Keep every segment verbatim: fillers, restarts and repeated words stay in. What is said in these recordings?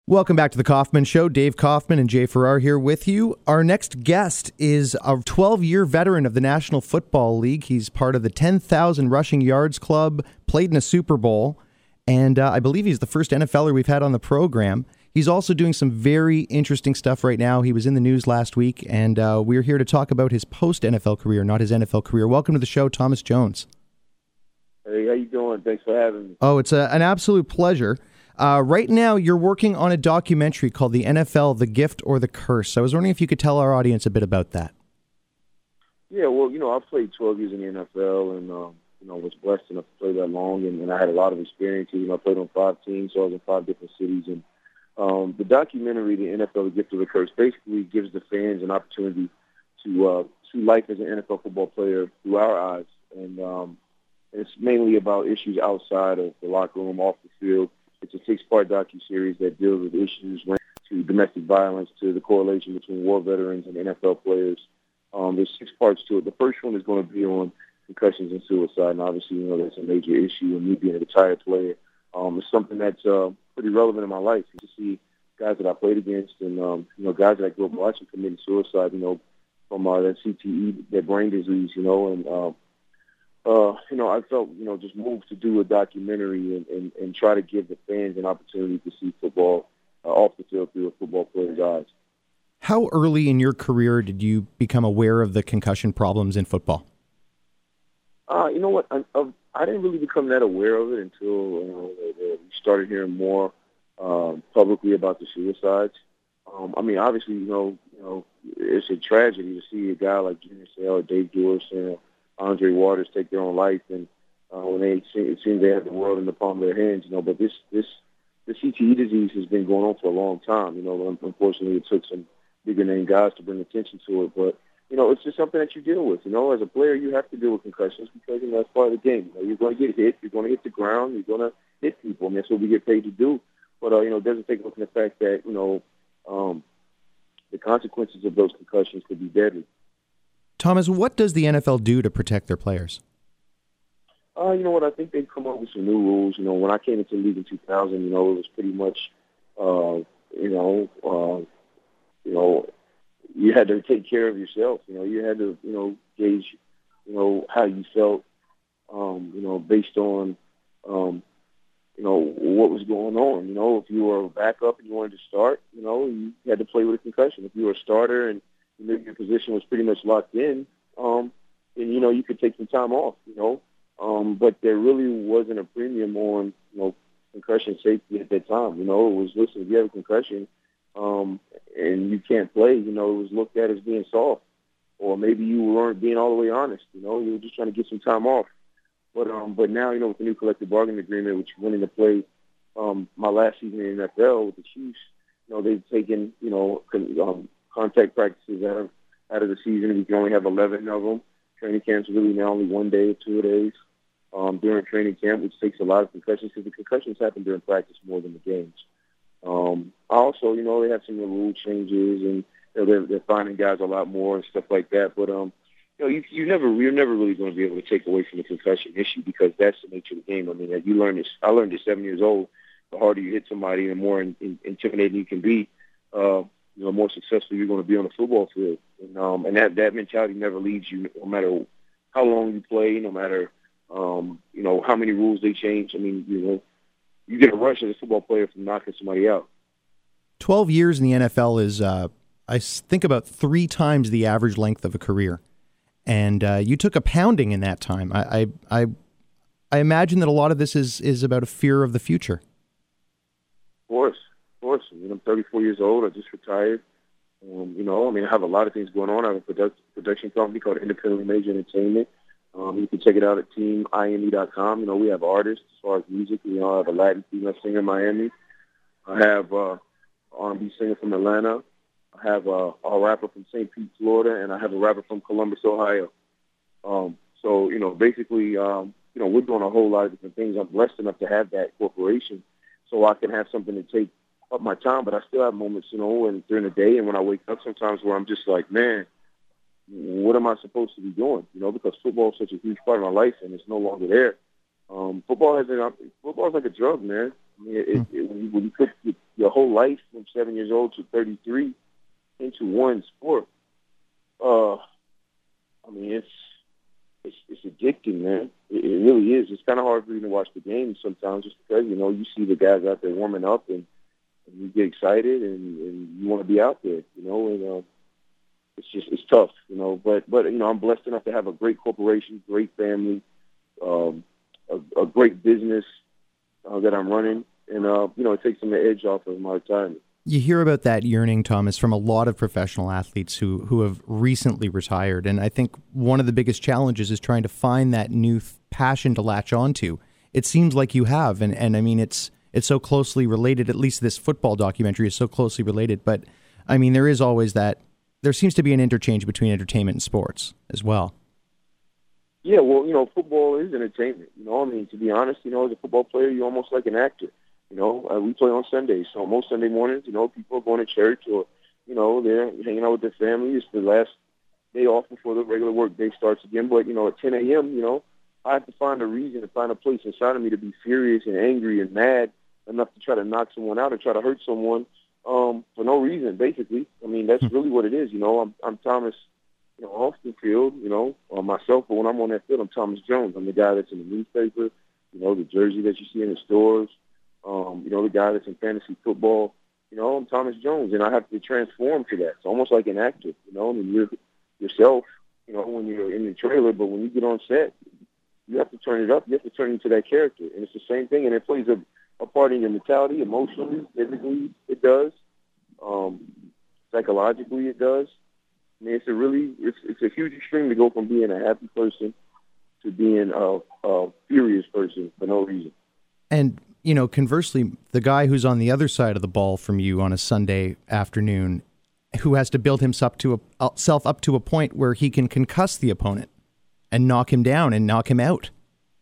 Welcome back to the Kaufman Show. Dave Kaufman and Jay Farrar here with you. Our next guest is a twelve-year veteran of the National Football League. He's part of the ten thousand Rushing Yards Club, played in a Super Bowl, and uh, I believe he's the first N F L er we've had on the program. He's also doing some very interesting stuff right now. He was in the news last week, and uh, we're here to talk about his post-N F L career, not his N F L career. Welcome to the show, Thomas Jones. Hey, how you doing? Thanks for having me. Oh, it's a, an absolute pleasure. Uh, right now, you're working on a documentary called The N F L, The Gift or the Curse. I was wondering if you could tell our audience a bit about that. Yeah, well, you know, I played twelve years in the N F L and, um, you know, was blessed enough to play that long, and, and I had a lot of experience. You know, I played on five teams, so I was in five different cities. And um, the documentary, The N F L, The Gift or the Curse, basically gives the fans an opportunity to uh, see life as an N F L football player through our eyes. And um, it's mainly about issues outside of the locker room, off the field. It's a six-part docuseries that deals with issues ranging to domestic violence, to the correlation between war veterans and N F L players. Um, there's six parts to it. The first one is going to be on concussions and suicide, and obviously, you know, that's a major issue. And me being a retired player, um, it's something that's uh, pretty relevant in my life. To see guys that I played against, and um, you know, guys that I grew up watching committing suicide, you know, from uh, that C T E, that brain disease, you know, and um, Uh, you know, I felt, you know, just moved to do a documentary and, and, and try to give the fans an opportunity to see football uh, off the field through a football player's eyes. How early in your career did you become aware of the concussion problems in football? Uh, you know what? I, I, I didn't really become that aware of it until you know, we started hearing more um, publicly about the suicides. Um, I mean, obviously, you know, you know, it's a tragedy to see a guy like Junior Seau or Dave Dewar and Andre Waters take their own life, and uh, when they it seems they have the world in the palm of their hands, you know. But this this the C T E disease has been going on for a long time. You know, unfortunately, it took some bigger name guys to bring attention to it. But you know, it's just something that you deal with. You know, as a player, you have to deal with concussions because you know that's part of the game. You know, you're going to get hit, you're going to hit the ground, you're going to hit people, and that's what we get paid to do. But uh, you know, it doesn't take a look at the fact that you know um, the consequences of those concussions could be deadly. Thomas, what does the N F L do to protect their players? Uh, you know what? I think they've come up with some new rules. You know, when I came into the league in two thousand, you know, it was pretty much, uh, you know, uh, you know, you had to take care of yourself. You know, you had to, you know, gauge, you know, how you felt, um, you know, based on, um, you know, what was going on. You know, if you were a backup and you wanted to start, you know, you had to play with a concussion. If you were a starter and you knew your position was pretty much locked in, um, and, you know, you could take some time off, you know. Um, but there really wasn't a premium on, you know, concussion safety at that time. You know, it was, listen, if you have a concussion um, and you can't play, you know, it was looked at as being soft. Or maybe you weren't being all the way honest, you know. You were just trying to get some time off. But um, but now, you know, with the new collective bargaining agreement, which went into play um, my last season in the N F L with the Chiefs, you know, they've taken, you know, um, contact practices out of, out of the season. We can only have eleven of them. Training camp's really now only one day or two days um, during training camp, which takes a lot of concussions because the concussions happen during practice more than the games. Um, also, you know, they have some of the rule changes, and you know, they're, they're finding guys a lot more and stuff like that. But um, you know, you, you never, you're never really going to be able to take away from the concussion issue because that's the nature of the game. I mean, you learn this. I learned at seven years old. The harder you hit somebody, the more in, in, intimidating you can be. Uh, you know, more successful you're going to be on the football field. And, um, and that, that mentality never leaves you, no matter how long you play, no matter, um, you know, how many rules they change. I mean, you know, you get a rush as a football player from knocking somebody out. twelve years in the N F L is, uh, I think, about three times the average length of a career. And uh, you took a pounding in that time. I, I, I, I imagine that a lot of this is, is about a fear of the future. Of course. Of course. I mean, I'm thirty-four years old. I just retired. Um, you know, I mean, I have a lot of things going on. I have a product, production company called Independently Major Entertainment. Um, you can check it out at team I M E dot com. You know, we have artists as far as music. We have a Latin female singer in Miami. I have uh, R and B singer from Atlanta. I have uh, a rapper from Saint Pete, Florida, and I have a rapper from Columbus, Ohio. Um, so, you know, basically, um, you know, we're doing a whole lot of different things. I'm blessed enough to have that corporation so I can have something to take up my time, but I still have moments, you know, and during the day and when I wake up sometimes where I'm just like, man, what am I supposed to be doing? You know, because football is such a huge part of my life and it's no longer there. Um, football has an, football is like a drug, man. I mean, it, it, it, when, you, when you put your whole life from seven years old to thirty-three into one sport, uh, I mean, it's it's, it's addicting, man. It, it really is. It's kind of hard for you to watch the games sometimes, just because you know you see the guys out there warming up, and, and you get excited, and, and you want to be out there, you know, and. Uh, It's just it's tough, you know. But but you know, I'm blessed enough to have a great corporation, great family, um, a, a great business uh, that I'm running, and uh, you know, it takes some of the edge off of my retirement. You hear about that yearning, Thomas, from a lot of professional athletes who who have recently retired, and I think one of the biggest challenges is trying to find that new th- passion to latch onto. It seems like you have, and and I mean, it's it's so closely related. At least this football documentary is so closely related. But I mean, there is always that. There seems to be an interchange between entertainment and sports as well. Yeah, well, you know, football is entertainment. You know, I mean, to be honest, you know, as a football player, you're almost like an actor. You know, uh, we play on Sundays, so most Sunday mornings, you know, people are going to church or, you know, they're hanging out with their family. It's the last day off before the regular work day starts again. But, you know, at ten a.m., you know, I have to find a reason to find a place inside of me to be furious and angry and mad enough to try to knock someone out or try to hurt someone. Um, for no reason, basically. I mean, that's really what it is. You know, I'm, I'm Thomas, you know, off the field, you know, on myself, but when I'm on that field, I'm Thomas Jones. I'm the guy that's in the newspaper, you know, the jersey that you see in the stores, um, you know, the guy that's in fantasy football. You know, I'm Thomas Jones, and I have to transform to that. It's almost like an actor, you know. I mean, you're yourself, you know, when you're in the trailer, but when you get on set, you have to turn it up. You have to turn into that character, and it's the same thing, and it plays a a part in your mentality, emotionally, physically, it does. Um, psychologically, it does. I mean, it's a really, it's, it's a huge extreme to go from being a happy person to being a, a furious person for no reason. And, you know, conversely, the guy who's on the other side of the ball from you on a Sunday afternoon, who has to build himself to a, self up to a point where he can concuss the opponent and knock him down and knock him out.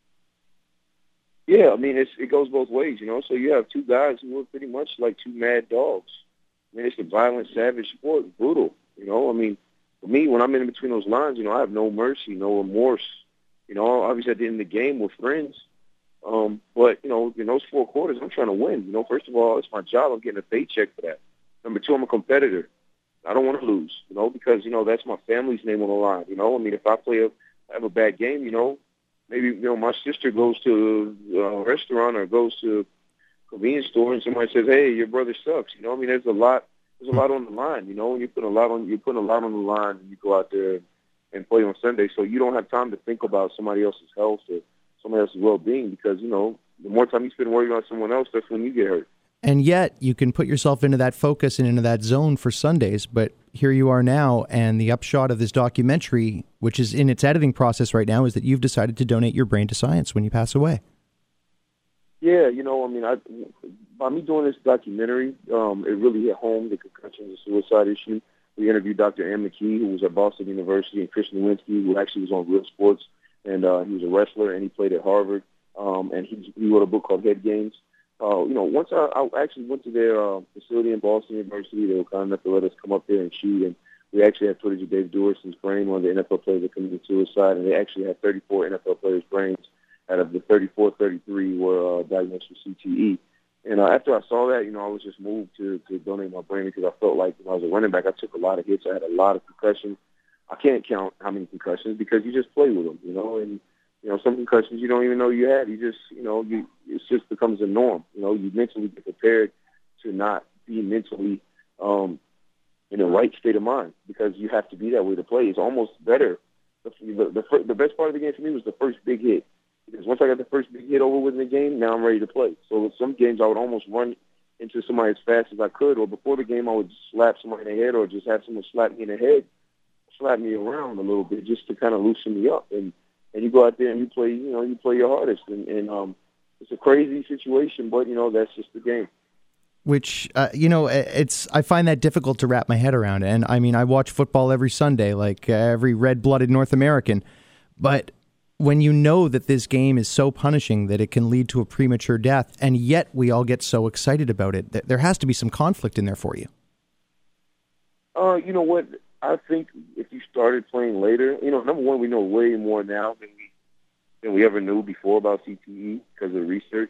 Yeah, I mean, it's, it goes both ways, you know. So you have two guys who are pretty much like two mad dogs. I mean, it's a violent, savage sport, brutal, you know. I mean, for me, when I'm in between those lines, you know, I have no mercy, no remorse. You know, obviously at the end of the game, we're friends. Um, but, you know, in those four quarters, I'm trying to win. You know, first of all, it's my job. I'm getting a paycheck for that. Number two, I'm a competitor. I don't want to lose, you know, because, you know, that's my family's name on the line, you know. I mean, if I play a, have a bad game, you know, maybe, you know, my sister goes to a restaurant or goes to a convenience store and somebody says, hey, your brother sucks. You know, I mean, there's a lot, there's a lot on the line, you know, and you put a lot on, you're putting a lot on the line and you go out there and play on Sunday. So you don't have time to think about somebody else's health or somebody else's well-being because, you know, the more time you spend worrying about someone else, that's when you get hurt. And yet you can put yourself into that focus and into that zone for Sundays. But here you are now, and the upshot of this documentary, which is in its editing process right now, is that you've decided to donate your brain to science when you pass away. Yeah, you know, I mean, I, by me doing this documentary, um, it really hit home, the concussion and suicide issue. We interviewed Doctor Ann McKee, who was at Boston University, and Chris Nowinski, who actually was on Real Sports, and uh, he was a wrestler, and he played at Harvard, um, and he, he wrote a book called Head Games. Uh, you know, once I, I actually went to their uh, facility in Boston University, they were kind enough to let us come up there and shoot, and we actually had footage of Dave Duerson's brain, one of the N F L players that committed suicide, and they actually had thirty-four N F L players' brains out of the thirty-four, thirty-three were uh, diagnosed with C T E. And uh, after I saw that, you know, I was just moved to, to donate my brain because I felt like when I was a running back, I took a lot of hits. I had a lot of concussions. I can't count how many concussions because you just play with them, you know, and you know, some concussions you don't even know you had. You just, you know, you it just becomes a norm. You know, you mentally get prepared to not be mentally um, in the right state of mind because you have to be that way to play. It's almost better. The, the, the, the best part of the game for me was the first big hit because once I got the first big hit over with in the game, now I'm ready to play. So with some games I would almost run into somebody as fast as I could, or before the game I would slap somebody in the head or just have someone slap me in the head, slap me around a little bit just to kind of loosen me up. And And you go out there and you play, you know, you play your hardest. And, and um, it's a crazy situation, but, you know, that's just the game. Which, uh, you know, it's I find that difficult to wrap my head around. And, I mean, I watch football every Sunday, like uh, every red-blooded North American. But when you know that this game is so punishing that it can lead to a premature death, and yet we all get so excited about it, th- there has to be some conflict in there for you. Uh, you know what? I think if you started playing later, you know, number one, we know way more now than we than we ever knew before about C T E because of the research.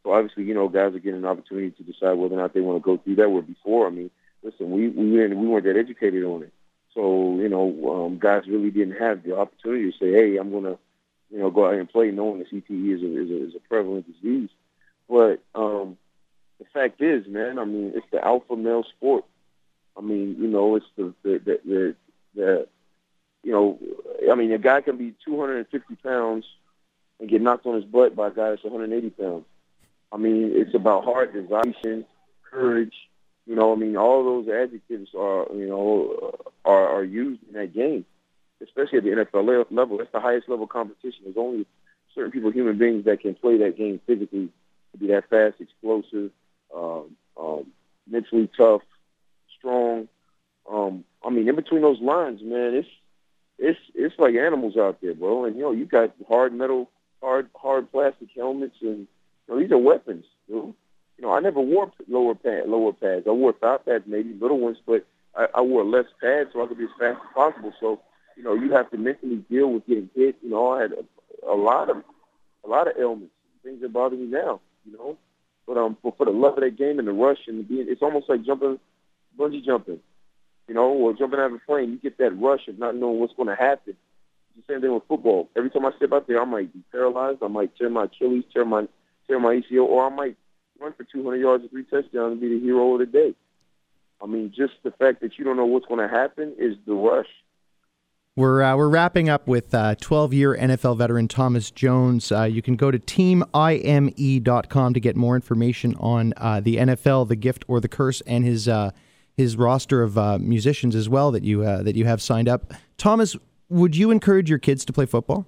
So obviously, you know, guys are getting an opportunity to decide whether or not they want to go through that. Where before, I mean, listen, we we didn't, we weren't that educated on it. So, you know, um, guys really didn't have the opportunity to say, hey, I'm going to, you know, go out and play knowing that C T E is a, is a, is a prevalent disease. But um, the fact is, man, I mean, it's the alpha male sport. I mean, you know, it's the, the, the, the, the you know, I mean, a guy can be two hundred fifty pounds and get knocked on his butt by a guy that's one hundred eighty pounds. I mean, it's about heart, desire, courage. You know, I mean, all those adjectives are, you know, are, are used in that game, especially at the N F L level. That's the highest level competition. There's only certain people, human beings, that can play that game physically, to be that fast, explosive, um, um, mentally tough, strong. Um, I mean, in between those lines, man, it's it's it's like animals out there, bro. And you know, you got hard metal, hard hard plastic helmets, and you know, these are weapons, dude. You know, I never wore lower pad, lower pads. I wore thigh pads, maybe little ones, but I, I wore less pads so I could be as fast as possible. So, you know, you have to mentally deal with getting hit. You know, I had a, a lot of a lot of ailments, things that bother me now. You know, but um, for, for the love of that game and the rush and being, it's almost like jumping, bungee jumping. You know, or jumping out of a plane. You get that rush of not knowing what's going to happen. It's the same thing with football. Every time I step out there, I might be paralyzed. I might tear my Achilles, tear my tear my A C L, or I might run for two hundred yards and three touchdowns and be the hero of the day. I mean, just the fact that you don't know what's going to happen is the rush. We're uh, we're wrapping up with uh, twelve-year N F L veteran Thomas Jones. Uh, you can go to team I M E dot com to get more information on uh, the N F L, the gift or the curse, and his uh, his roster of uh, musicians as well that you uh, that you have signed up. Thomas, would you encourage your kids to play football?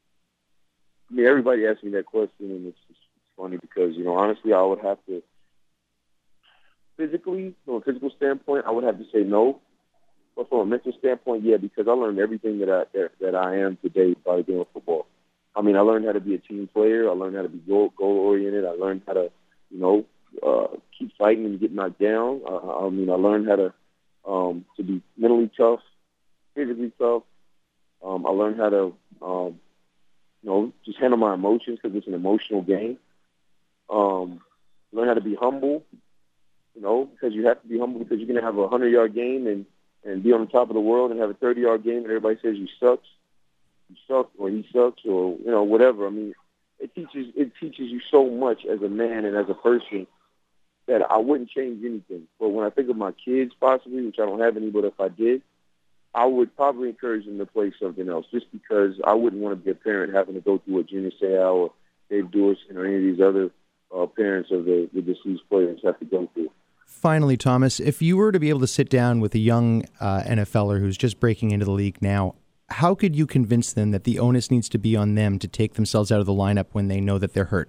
I mean, everybody asks me that question, and it's, it's funny because, you know, honestly, I would have to, physically, from a physical standpoint, I would have to say no. But from a mental standpoint, yeah, because I learned everything that I that, that I am today by the game of football. I mean, I learned how to be a team player. I learned how to be goal, goal-oriented. I learned how to, you know, uh, keep fighting and get knocked down. Uh, I mean, I learned how to um, to be mentally tough, physically tough. Um, I learned how to, um, you know, just handle my emotions because it's an emotional game. Um, learn how to be humble, you know, because you have to be humble because you're going to have a hundred-yard game and, and be on the top of the world and have a thirty-yard game and everybody says you suck, you suck, or he sucks, or, you know, whatever. I mean, it teaches it teaches you so much as a man and as a person that I wouldn't change anything. But when I think of my kids possibly, which I don't have any, but if I did, I would probably encourage them to play something else just because I wouldn't want to be a parent having to go through what Junior Seau or Dave Dorson or any of these other uh, parents of the, the deceased players have to go through. Finally, Thomas, if you were to be able to sit down with a young uh, NFLer who's just breaking into the league now, how could you convince them that the onus needs to be on them to take themselves out of the lineup when they know that they're hurt?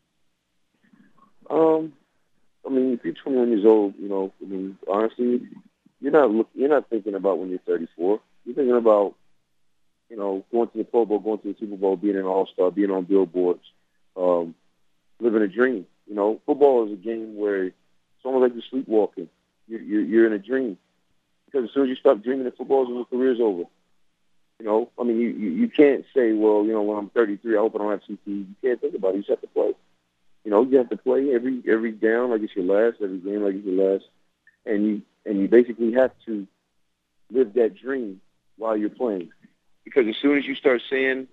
Um, I mean, if you're twenty-one years old, you know, I mean, honestly, you're not look, you're not thinking about when you're thirty-four. You're thinking about, you know, going to the Pro Bowl, going to the Super Bowl, being an All-Star, being on billboards, um, living a dream. You know, football is a game where it's almost like you're sleepwalking. You're, you're, you're in a dream. Because as soon as you stop dreaming of football, your career's over. You know, I mean, you, you, you can't say, well, you know, when I'm thirty-three, I hope I don't have C T E. You can't think about it. You just have to play. You know, you have to play every every down like it's your last, every game like it's your last. And you and you basically have to live that dream while you're playing. Because as soon as you start saying,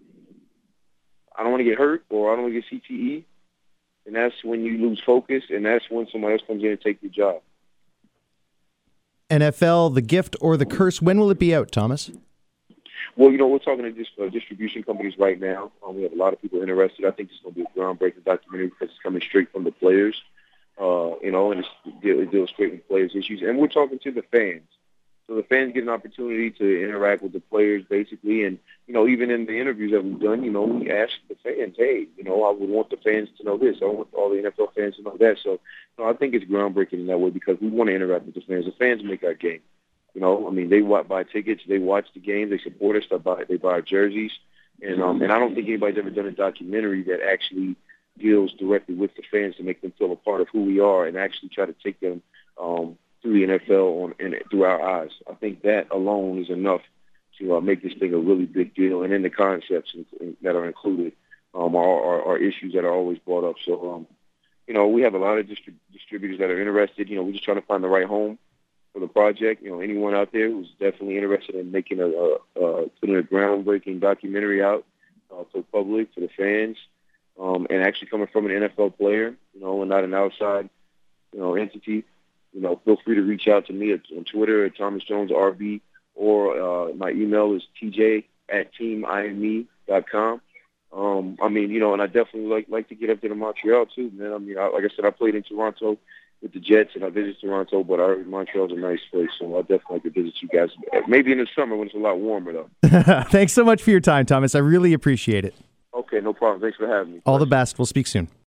I don't want to get hurt or I don't want to get C T E, and that's when you lose focus, and that's when somebody else comes in and takes your job. N F L, The Gift or the Curse, when will it be out, Thomas? Well, you know, we're talking to dis- uh, distribution companies right now. Um, we have a lot of people interested. I think it's going to be a groundbreaking documentary because it's coming straight from the players, uh, you know, and it's, it deals straight with players' issues. And we're talking to the fans. So the fans get an opportunity to interact with the players, basically. And, you know, even in the interviews that we've done, you know, we ask the fans, hey, you know, I would want the fans to know this. I want all the N F L fans to know that. So, you know, I think it's groundbreaking in that way because we want to interact with the fans. The fans make our game. You know, I mean, they buy tickets, they watch the game, they support us, they buy, they buy our jerseys. And um, and I don't think anybody's ever done a documentary that actually deals directly with the fans to make them feel a part of who we are and actually try to take them um, through the N F L on, and through our eyes. I think that alone is enough to uh, make this thing a really big deal. And then the concepts that are included um, are, are, are issues that are always brought up. So, um, you know, we have a lot of distri- distributors that are interested. You know, we're just trying to find the right home for the project. You know, anyone out there who's definitely interested in making a, a, a putting a groundbreaking documentary out uh, for the public, for the fans, um, and actually coming from an N F L player, you know, and not an outside, you know, entity, you know, feel free to reach out to me at, on Twitter at Thomas Jones R B, or uh, my email is T J at team I M E dot com. Um, I mean, you know, and I definitely like like to get up there to Montreal too, man. I mean, I, like I said, I played in Toronto with the Jets, and I visited Toronto, but I heard Montreal's a nice place, so I definitely like to visit you guys. Maybe in the summer when it's a lot warmer, though. Thanks so much for your time, Thomas. I really appreciate it. Okay, no problem. Thanks for having me. All the best. We'll speak soon.